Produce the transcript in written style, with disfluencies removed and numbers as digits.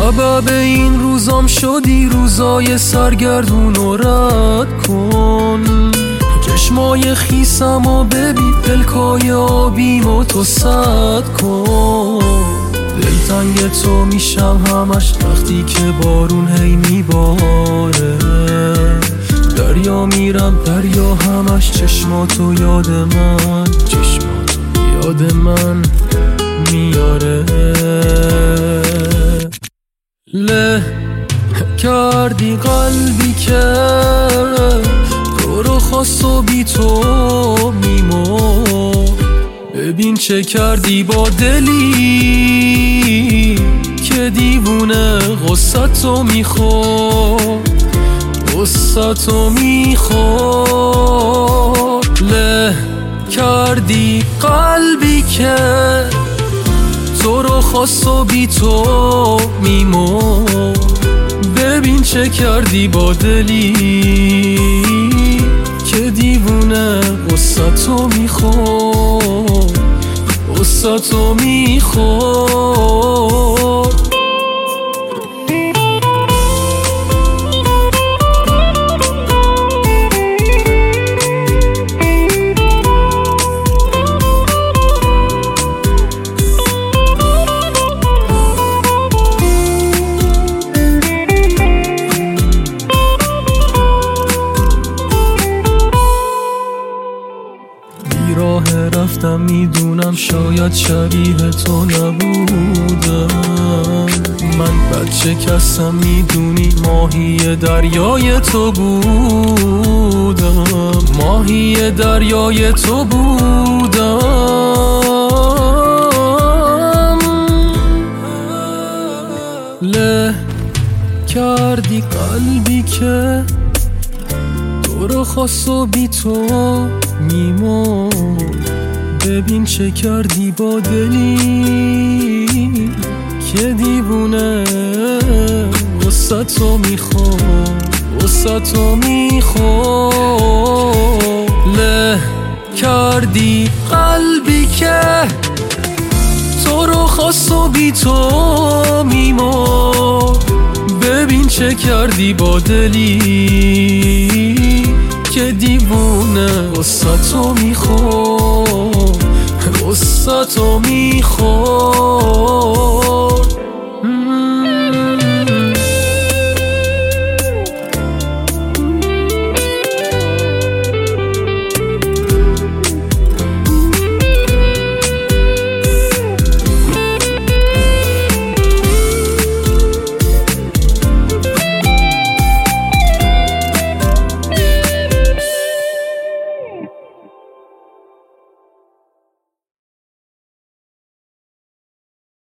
سبب این روزام شدی، روزای سرگردون و رد کن. چشمای خیسم و ببین، پلکای آبیم و تو سد کن. دلتنگ تو میشم همش وقتی که بارون هی میباره. دریا میرم دریا همش، چشماتو یاد من، چشماتو یاد من میاره. له کردی قلبی که تو رو خواست و بی تو میمرد. ببین چه کردی با دلی که دیوونه غصتو میخورد، غصتو میخورد. له کردی قلبی که تو رو خواست و بی تو میمرد. ببین چه کردی با دلی که دیوونه غصتو میخورد، غصتو میخورد. راه رفتم میدونم شاید شبیه تو نبودم. من بچه کسم میدونی، ماهی دریای تو بودم، ماهی دریای تو بودم. له کردی قلبی که تو رو خواست و بی تو میمرد. ببین چه کردی با دلی که دیوونه غصتو میخورد، غصتو میخورد. له کردی قلبی که تو رو خواست و بی تو میمرد. ببین چه کردی با دلی که دیوونه غصتو میخورد، غصتو میخورد.